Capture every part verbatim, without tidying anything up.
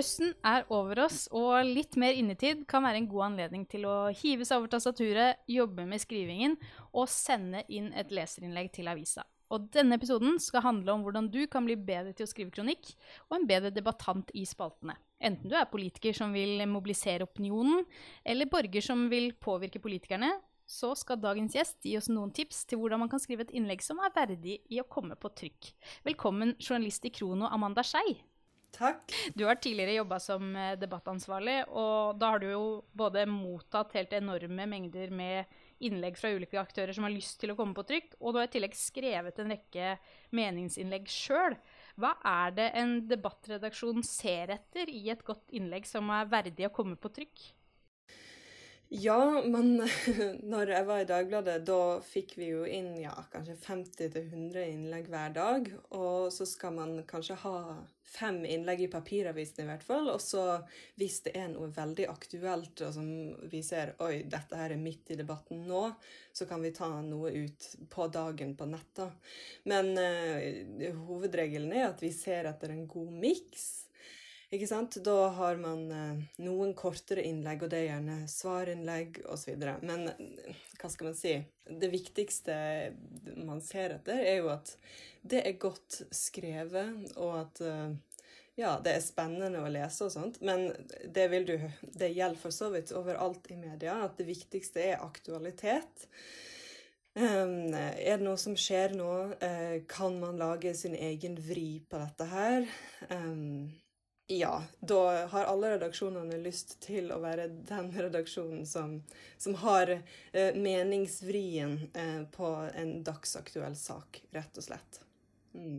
Høsten er over oss, og litt mer innetid kan være en god anledning til å hive seg over tastaturet, jobbe med skrivingen og sende inn et leserinnlegg til avisa. Og denne episoden skal handle om hvordan du kan bli bedre til å skrive kronikk, og en bedre debattant i spaltene. Enten du er politiker som vil mobilisere opinionen, eller borger som vil påvirke politikerne, så skal dagens gjest gi oss noen tips til hvordan man kan skrive et innlegg som er verdig i å komme på trykk. Velkommen journalist i Krono, Amanda Skei. Takk. Du har tidligere jobbet som debattansvarlig, og da har du jo både mottatt helt enorme mengder med innlegg fra ulike aktører som har lyst til å komme på trykk, og du har i tillegg skrevet en rekke meningsinnlegg selv. Hva er det en debattredaksjon ser etter i et godt innlegg som er verdig å komme på trykk? Ja, men når jeg var i Dagbladet, da fikk vi jo inn ja, kanskje femti til hundre innlegg hver dag, og så skal man kanskje ha fem innlegg i papiravisen i hvert fall, og så hvis det er noe veldig aktuelt, og som vi ser, oi, dette her er midt i debatten nå, så kan vi ta noe ut på dagen på nettet. Men uh, hovedregelen er at vi ser etter en god mix. Ikke sant? Da har man eh, noen kortere innlegg, og det er gjerne svarinnlegg og så videre. Men hva skal man si? Det viktigste man ser etter er jo at det er godt skrevet, og at eh, ja, det er spennende å lese og sånt. Men det, vil du, det gjelder for så vidt overalt i media, at det viktigste er aktualitet. Um, er det noe som skjer nå? Uh, kan man lage sin egen vri på dette her? Um, Ja, da har alle redaksjonene lyst til å være den redaksjonen som, som har eh, meningsvrien eh, på en dagsaktuell sak, rett og slett. Mm.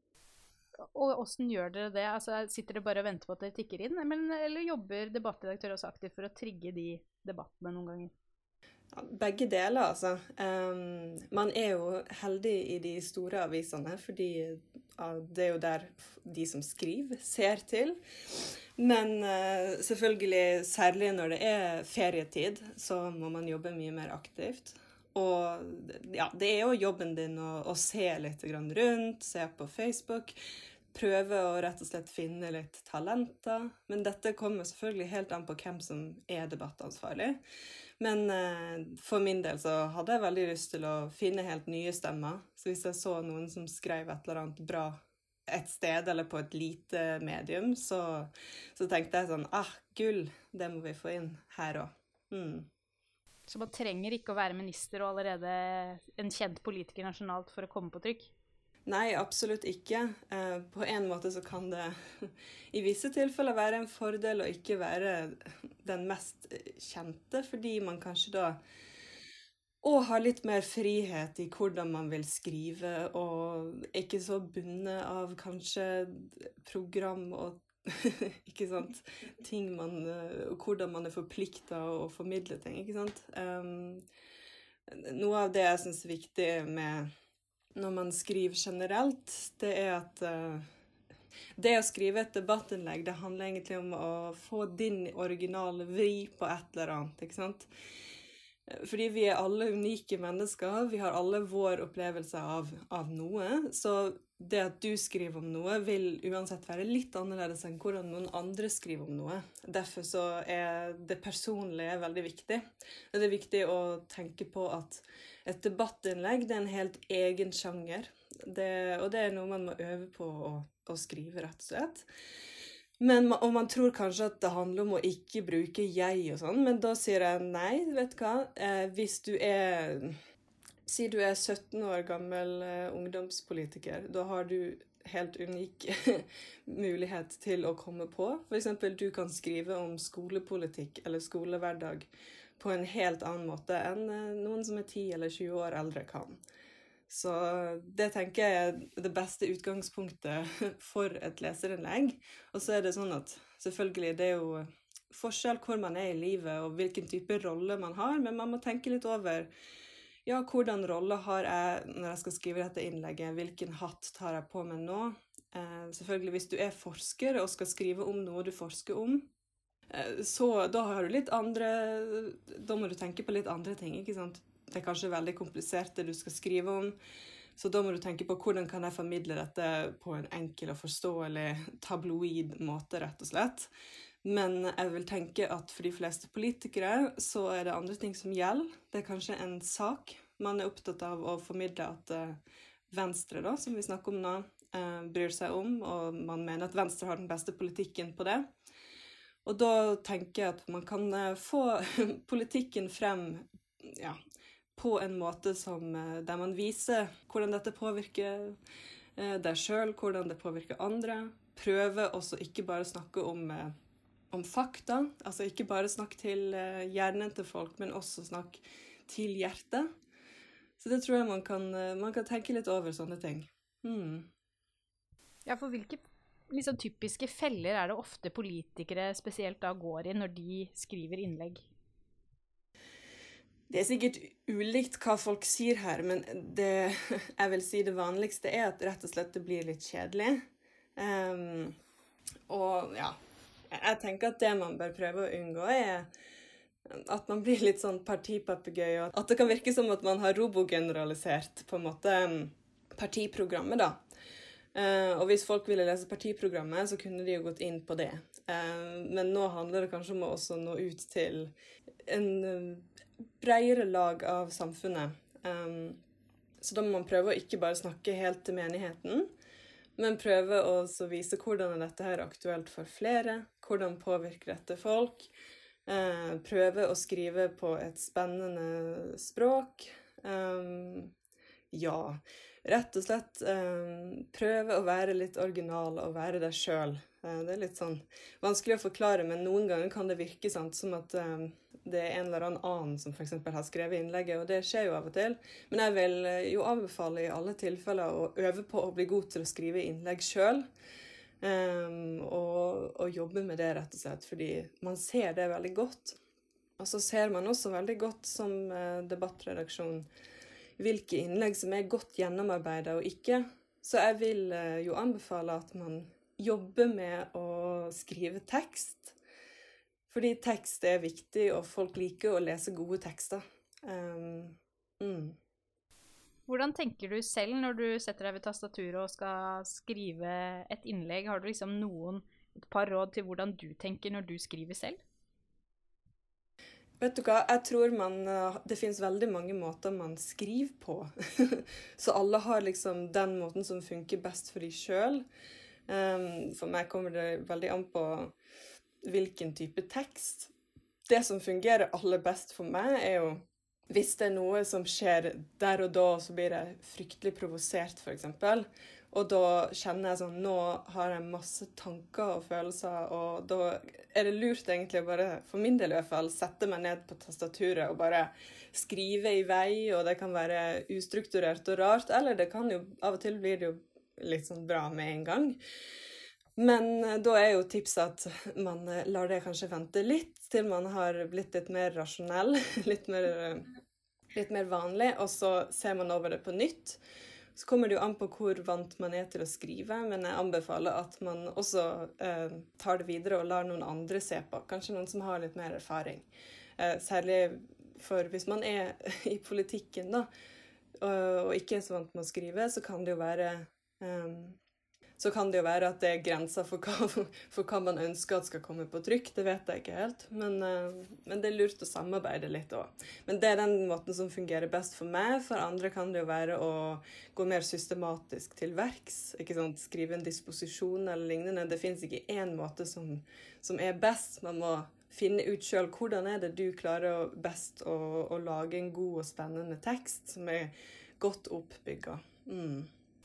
Og hvordan gjør dere det? Altså, sitter dere bare og venter på at dere tikker inn, eller, eller jobber debattredaktør også aktivt for å trigge de debattene noen ganger? Ja, begge deler, altså. Um, man er jo heldig i de store avisene, fordi ja, det er jo der de som skriver ser til. Men uh, selvfølgelig, særlig når det er ferietid, så må man jobbe mye mer aktivt. Og ja, det er jo jobben din å, å se litt rundt, se på Facebook, prøve å rett og slett finne litt talenter. Men dette kommer selvfølgelig helt an på hvem som er debattansvarlig. Men eh, for min del så hadde jeg veldig lyst til å finne helt nye stemmer. Så hvis jeg så noen som skrev et eller annet bra et sted eller på et lite medium, så, så tenkte jeg sånn, ah, gull, det må vi få inn her også. Mm. Så man trenger ikke å være minister og allerede en kjent politiker nasjonalt for å komme på trykk? Nei, absolutt ikke. Eh, på en måte så kan det i visse tilfeller være en fordel å ikke være den mest kjente, fordi man kanskje da og har litt mer frihet i hvordan man vil skrive, og ikke så bundet av kanskje program og ikke sant, ting man, og hvordan man er forpliktet å formidle ting, ikke sant? Um, noe av det jeg synes er viktig med når man skriver generelt, det er at uh, det å skrive et debattinnlegg, det handler egentlig om å få din originale vri på et eller annet, ikke sant? Fordi vi er alle unike mennesker, vi har alle vår opplevelse av, av noe, så det at du skriver om noe vil uansett være litt annerledes enn hvordan noen andre skriver om noe. Derfor så er det personlige veldig viktig. Det er viktig å tenke på at et debattinnlegg, det er en helt egen sjanger, det, og det er noe man må øve på å, å skrive, rett og slett. Men og man tror kanskje at det handler om å ikke bruke jeg og sånn, men da sier jeg nei, vet du hva, eh, hvis du er, si du er sytten år gammel eh, ungdomspolitiker, da har du helt unik mulighet til å komme på. For eksempel, du kan skrive om skolepolitikk eller skolehverdag på en helt annen måte enn noen som er ti eller tjue år eldre kan. Så det tenker jeg er det beste utgangspunktet for et leserinnlegg. Og så er det sånn at selvfølgelig det er jo forskjell hvor man er i livet og hvilken type rolle man har, men man må tenke litt over ja, hvordan rolle har jeg når jeg skal skrive dette innlegget, hvilken hatt tar jeg på meg nå. Eh, selvfølgelig hvis du er forsker og skal skrive om noe du forsker om, så da har du litt andre, da må du tenke på litt andre ting, ikke sant? Det er kanskje veldig komplisert det du skal skrive om, Så da må du tenke på hvordan kan jeg formidle dette på en enkel og forståelig tabloid måte, rett og slett. Men jeg vil tenke at for de fleste politikere så er det andre ting som gjelder. Det er kanskje en sak man er opptatt av å formidle at uh, Venstre, da, som vi snakker om nå, uh, bryr seg om, og man mener at Venstre har den beste politikken på det. Og da tenker jeg at man kan uh, få politikken frem, ja, på en måte som, uh, der man viser hvordan dette påvirker uh, deg selv, hvordan det påvirker andre. Prøve også ikke bare snakke om uh, om fakta, altså ikke bare snakk til uh, hjernen til folk, men også snakk til hjertet. Så det tror jeg man kan, uh, man kan tenke litt over sånne ting. Mm. Ja, for hvilke liksom, typiske feller er det ofte politikere spesielt da går i når de skriver innlegg? Det er sikkert ulikt hva folk sier her, men det, jeg vil si det vanligste er at rett og slett det blir litt kjedelig. Um, og ja, jeg tenker at det man bør prøve å unngå er at man blir litt sånn partipapegøy, og at det kan virke som at man har robogeneralisert på en måte partiprogrammet da. Uh, og hvis folk ville lese partiprogrammet, så kunne de jo gått inn på det. Uh, men nå handler det kanskje om å også nå ut til en bredere lag av samfunnet. Um, så da må man prøve å ikke bare snakke helt til menigheten, men prøve å vise hvordan dette her er aktuelt for flere, hvordan påvirker dette folk, eh, prøve å skrive på et spennende språk, um, ja, rett og slett um, prøve å være litt original og være deg selv. Uh, det er litt sånn vanskelig å forklare, men noen ganger kan det virke sant, som at um, det er en eller annen som for eksempel har skrevet innlegget, og det skjer jo av og til. Men jeg vil jo anbefale i alle tilfeller å øve på å bli god til å skrive innlegg selv, um, og, og jobbe med det rett og slett, fordi man ser det veldig godt. Og så ser man også veldig godt som uh, debattredaksjon hvilke innlegg som er godt gjennomarbeidet og ikke. Så jeg vil uh, jo anbefale at man jobber med å skrive tekst, fordi tekst er viktig, og folk liker å lese gode tekster. Um, mm. Hvordan tenker du selv når du setter deg ved tastaturet og skal skrive et innlegg? Har du liksom noen, et par råd til hvordan du tenker når du skriver selv? Vet du hva, jeg tror man, det finnes veldig mange måter man skriver på. Så alle har liksom den måten som funker best for de selv. Um, for meg kommer det veldig an på hvilken type tekst. Det som fungerer aller best for meg er jo hvis det er noe som skjer der og da, så blir jeg fryktelig provosert for eksempel. Og da kjenner jeg sånn, nå har jeg masse tanker og følelser, og da er det lurt egentlig å bare, for min del i hvert fall, sette meg ned på tastaturet og bare skrive i vei, og det kan være ustrukturert og rart, eller det kan jo, av og til blir det jo litt sånn bra med en gang. Men da er jo tipset at man lar det kanskje vente litt til man har blitt litt mer rasjonell, litt mer, litt mer vanlig, og så ser man over det på nytt. Så kommer det jo an på hvor vant man er til å skrive, men jeg anbefaler at man også eh, tar det videre og lar noen andre se på. Kanskje noen som har litt mer erfaring. Eh, særlig for hvis man er i politikken da, og, og ikke er så vant med å skrive, så kan det jo være... Eh, Så kan det jo være at det er grenser for hva, for hva man ønsker at skal komme på trykk. Det vet jeg ikke helt, men, men det er lurt å samarbeide litt også. Men det er den måten som fungerer best for meg. For andre kan det jo være å gå mer systematisk til verks. Ikke sant? Skrive en disposisjon eller lignende. Det finnes ikke en måte som, som er best. Man må finne ut selv hvordan er det du klarer best å, å lage en god og spennende tekst som er godt oppbygget. Mm.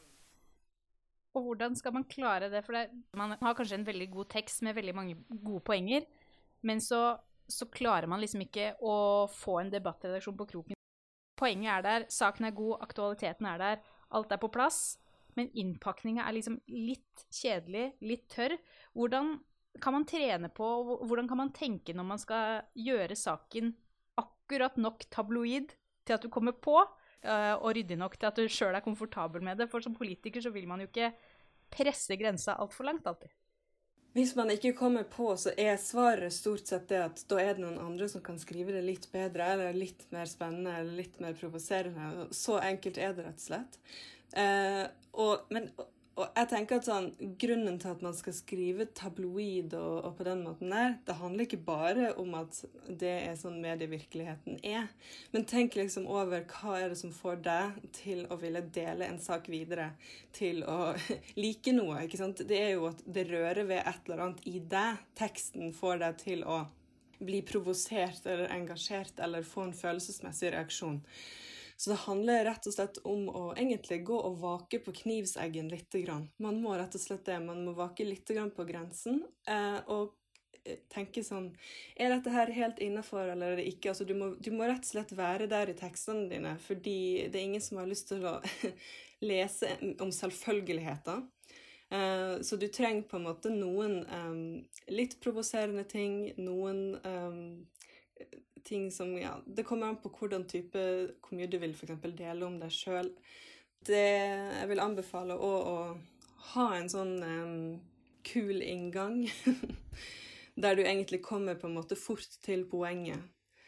Og hvordan skal man klare det? For det, man har kanskje en veldig god tekst med veldig mange gode poenger, men så, så klarer man liksom ikke å få en debattredaksjon på kroken. Poenget er der, saken er god, aktualiteten er der, alt er på plass, men innpakningen er liksom litt kjedelig, litt tørr. Hvordan kan man trene på, hvordan kan man tenke når man skal gjøre saken akkurat nok tabloid til at du kommer på, Uh, og ryddig nok til at du selv er komfortabel med det, for som politiker så vil man jo ikke presse grensa alt for langt alltid. Hvis man ikke kommer på, så er svaret stort sett det at da er det noen andre som kan skrive det litt bedre, eller litt mer spennende, eller litt mer provoserende. Så enkelt er det rett og slett. Eh, og, men, og, og jeg tenker at sånn, grunnen til at man skal skrive tabloid og, og på den måten der, det handler ikke bare om at det er sånn medievirkeligheten er, men tenk liksom over hva er det som får deg til å ville dele en sak videre, til å like noe, ikke sant? Det er jo at det rører ved et eller annet i deg. Teksten får deg til å bli provosert eller engasjert eller få en følelsesmessig reaksjon. Så det handler rett og slett om å egentlig gå og vake på knivseggen litt grann. Man må rett og slett det, man må vake litt grann på grensen, eh, og tenke sånn, er dette her helt innenfor eller er det ikke? Altså, du må, du må rett og slett være der i tekstene dine, fordi det er ingen som har lyst til å lese om selvfølgeligheter. Uh, så du trenger på en måte noen um, litt provoserende ting, noen um, ting som, ja, det kommer an på hvordan type, hvor mye du vil for eksempel dele om deg selv. Det jeg vil anbefale å, å ha en sånn um, kul inngang, der du egentlig kommer på en måte fort til poenget.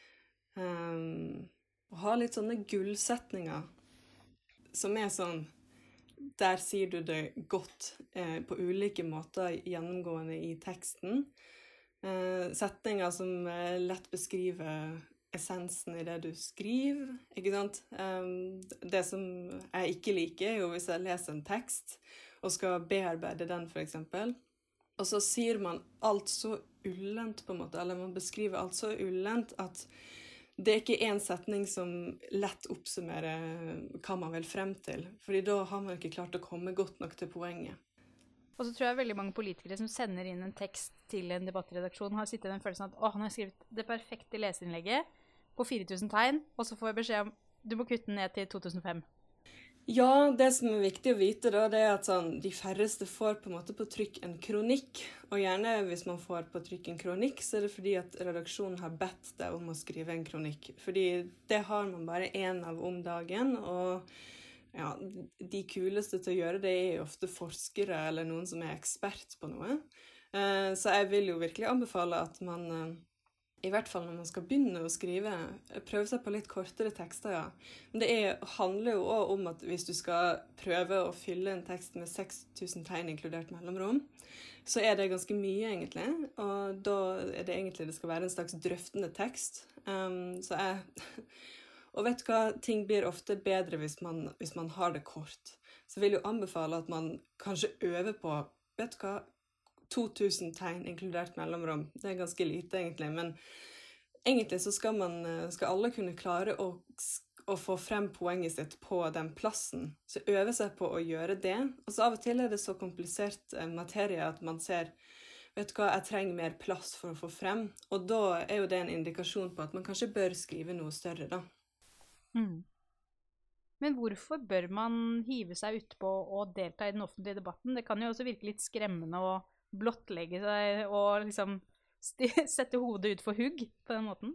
Um, og ha litt sånne gullsetninger, som er sånn, der sier du det godt eh, på ulike måter gjennomgående i teksten. Eh, setninger som eh, lett beskriver essensen i det du skriver, ikke sant? Um, det som jeg ikke liker er jo hvis jeg leser en tekst og skal bearbeide den for eksempel, og så sier man alt så ullent på en måte, eller man beskriver alt så ullent at det er ikke en setning som lett oppsummerer hva man vil frem til, fordi da har man ikke klart å komme godt nok til poenget. Og så tror jeg veldig mange politikere som sender inn en tekst til en debattredaksjon har sittet i den følelsen at åh, nå har jeg skrevet det perfekte leserinnlegget på fire tusen tegn, og så får jeg beskjed om du må kutte den ned til to tusen fem. Ja, det som er viktig å vite da, det er at sånn, de færreste får på en måte på trykk en kronikk, og gjerne hvis man får på trykk en kronikk, så er det fordi at redaksjonen har bedt deg om å skrive en kronikk, fordi det har man bare en av om dagen, og ja, de kuleste til å gjøre det er ofte forskere eller noen som er ekspert på noe. Så jeg vil jo virkelig anbefale at man, i hvert fall når man skal begynne å skrive, prøve seg på litt kortere tekster, ja. Men det er, handler jo også om at hvis du skal prøve å fylle en tekst med seks tusen tegn inkludert mellomrom, så er det ganske mye egentlig, og da er det egentlig det skal være en slags drøftende tekst. Um, så jeg... Og vet du hva, ting blir ofte bedre hvis man, hvis man har det kort. Så jeg vil jo anbefale at man kanskje øver på, vet du hva, to tusen tegn inkludert mellomrom. Det er ganske lite egentlig, men egentlig så skal, man, skal alle kunne klare å, å få frem poenget sitt på den plassen. Så øve seg på å gjøre det. Og så av og til er det så komplisert materie at man ser, vet du hva, jeg trenger mer plass for å få frem. Og da er jo det en indikasjon på at man kanskje bør skrive noe større da. Mm. Men hvorfor bør man hive seg ut på og delta i den offentlige debatten? Det kan jo også virke litt skremmende å blottlegge seg og liksom sette hodet ut for hugg på den måten.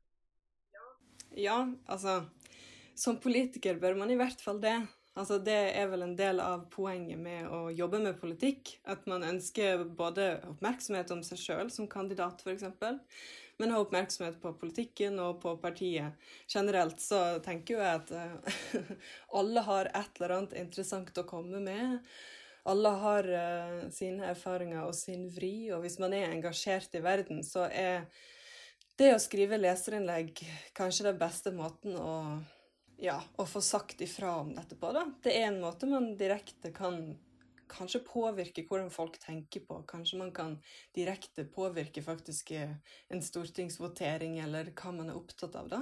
Ja, altså, som politiker bør man i hvert fall det. Altså, det er vel en del av poenget med å jobbe med politikk, at man ønsker både oppmerksomhet om seg selv som kandidat for eksempel, men ha oppmerksomhet på politikken og på partiet. Generelt så tenker jo jeg at uh, alle har et eller annet interessant å komme med. Alle har uh, sine erfaringer og sin vri, og hvis man er engasjert i verden, så er det å skrive leserinnlegg kanskje den beste måten å, ja, å få sagt ifra om dette på. Da. Det er en måte man direkte kan kanskje påvirke hvordan folk tenker på. Kanskje man kan direkte påvirke faktisk en stortingsvotering eller hva man er opptatt av da.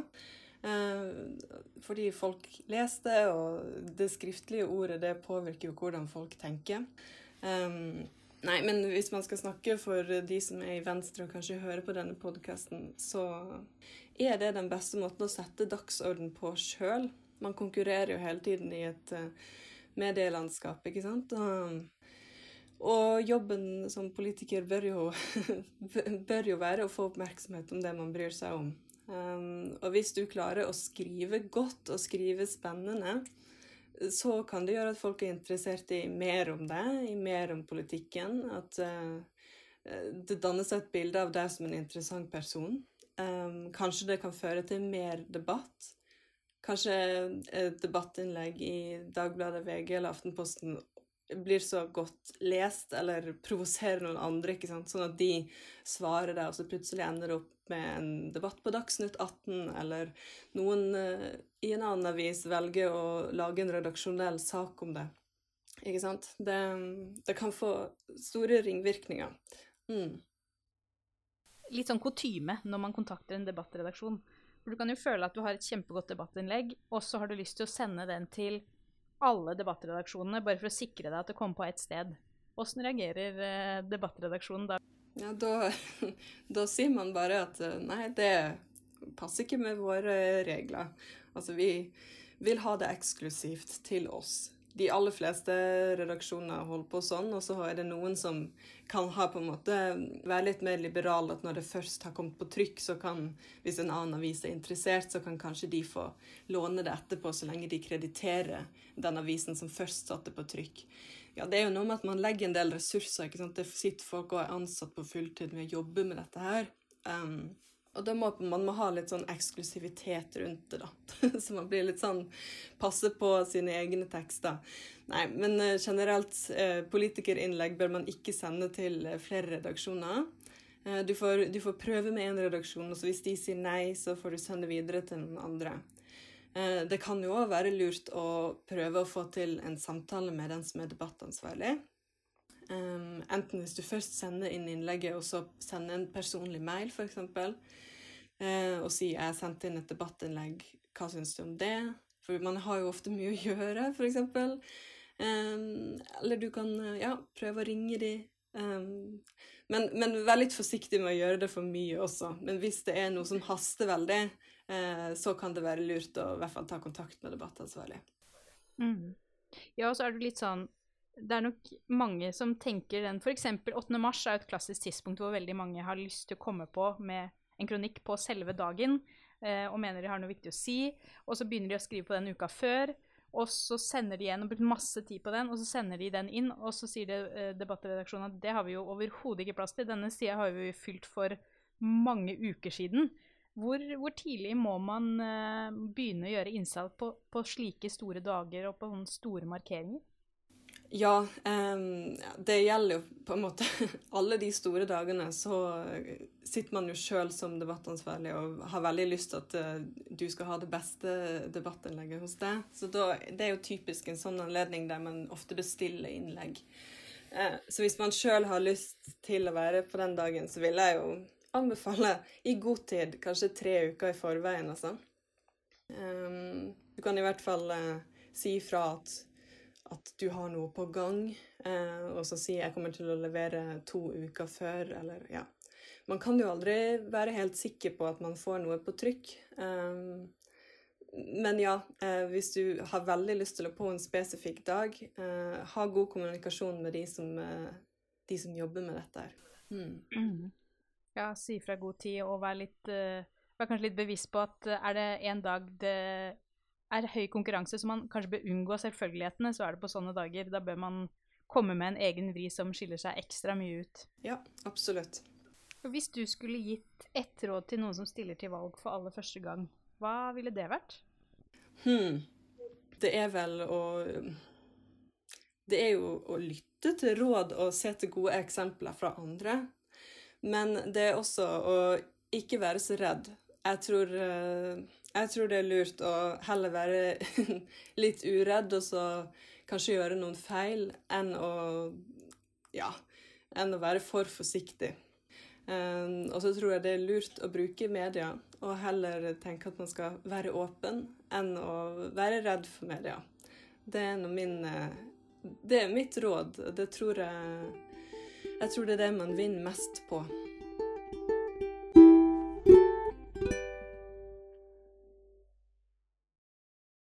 Eh, fordi folk leser det, og det skriftlige ordet det påvirker jo hvordan folk tenker. Eh, nei, men hvis man skal snakke for de som er i Venstre og kanskje hører på denne podcasten, så er det den beste måten å sette dagsorden på selv. Man konkurrerer jo hele tiden i et medielandskap, ikke sant? Og, og jobben som politiker bør jo, bør jo være å få oppmerksomhet om det man bryr seg om. Um, og hvis du klarer å skrive godt og skrive spennende, så kan det gjøre at folk er interessert i mer om det, i mer om politikken, at uh, det danner seg et bilde av deg som en interessant person. Um, kanskje det kan føre til mer debatt. kanskje et debattinnlegg i Dagbladet, V G eller Aftenposten blir så godt lest, eller provoserer noen andre, ikke sant? Sånn at de svarer det, og så plutselig ender det opp med en debatt på Dagsnytt atten, eller noen uh, i en annen avis velger å lage en redaksjonell sak om det. Ikke sant? Det, det kan få store ringvirkninger. Mm. Litt sånn kutyme når man kontakter en debattredaksjon. For du kan jo føle at du har et kjempegodt debattinnlegg, og så har du lyst til å sende den til alle debattredaksjonene, bare for å sikre deg at det kommer på ett sted. Hvordan reagerer eh, debattredaksjonen da? Ja, da, da sier man bare at nei, det passer ikke med våre regler. Altså, vi vil ha det eksklusivt til oss. De aller fleste redaksjoner holder på sånn, og så er det noen som kan ha på en måte, være litt mer liberal, at når det først har kommet på trykk, så kan, hvis en annen avis er interessert, så kan kanskje de få låne det etterpå, så lenge de krediterer den avisen som først satte på trykk. Ja, det er jo noe med at man legger en del ressurser, ikke sant? Det sitter folk og er ansatt på fulltid med å jobbe med dette her. Um, Og da må man må ha litt sånn eksklusivitet rundt det da. Så man blir litt sånn, passe på sine egne tekster. Nei, men uh, generelt, uh, politikerinnlegg bør man ikke sende til uh, flere redaksjoner. Uh, du, får, du får prøve med en redaksjon, og så hvis de sier nei, så får du sende videre til noen andre. Uh, det kan jo også være lurt å prøve å få til en samtale med den som er debattansvarlig. Um, enten hvis du først sender inn innlegget, og så sender en personlig mail, for eksempel, uh, og sier jeg sendte inn et debattinnlegg, hva synes du om det? For man har jo ofte mye å gjøre, for eksempel. Um, eller du kan ja, prøve å ringe de. Um, men, men vær litt forsiktig med å gjøre det for mye også. Men hvis det er noe som haster veldig, uh, så kan det være lurt å i hvert fall ta kontakt med debattansvarlig. Mm. Ja, og så er det litt sånn, det er nok mange som tenker den, for eksempel åttende mars er et klassisk tidspunkt hvor veldig mange har lyst til å komme på med en kronikk på selve dagen, eh, og mener de har noe viktig å si, og så begynner de å skrive på den uka før, og så sender de igjen og bruker masse tid på den, og så sender de den inn, og så sier det, eh, debattredaksjonen at det har vi jo overhodet ikke plass til, denne siden har vi fylt for mange uker siden. Hvor, hvor tidlig må man eh, begynne å gjøre innsalg på, på slike store dager og på sånne store markeringer? Ja, um, det gjelder jo på en måte alle de store dagene, så sitter man jo selv som debattansvarlig og har veldig lyst til at uh, du skal ha det beste debattinnlegget hos deg. Så da, det er jo typisk en sånn anledning der man ofte bestiller innlegg. Uh, så hvis man selv har lyst til å være på den dagen, så vil jeg jo anbefale i god tid, kanskje tre uker i forveien, altså. Um, du kan i hvert fall uh, si fra at at du har noe på gang, eh, og så sier jeg kommer til å levere to uker før, eller ja. Man kan jo aldri være helt sikker på at man får noe på trykk. Um, men ja, eh, hvis du har veldig lyst til å på en spesifikk dag, eh, ha god kommunikasjon med de som, eh, de som jobber med dette her. Mm. Mm. Ja, si fra god tid, og være litt, uh, være kanskje litt bevisst på at uh, er det en dag det er høy konkurranse, så man kanskje bør unngå selvfølgelighetene, så er det på sånne dager. Da bør man komme med en egen vri som skiller seg ekstra mye ut. Ja, absolutt. Og hvis du skulle gitt ett råd til noen som stiller til valg for aller første gang, hva ville det vært? Hmm. Det er vel å... Det er jo å lytte til råd og se til gode eksempler fra andre. Men det er også å ikke være så redd. Jeg tror... Jeg tror det er lurt å heller være litt uredd og så kanskje gjøre noen feil enn å, ja, enn å være for forsiktig. Um, og så tror jeg det er lurt å bruke media og heller tenke at man skal være åpen enn å være redd for media. Det er noe min, det er mitt råd. Det tror jeg, jeg tror det er det man vinner mest på.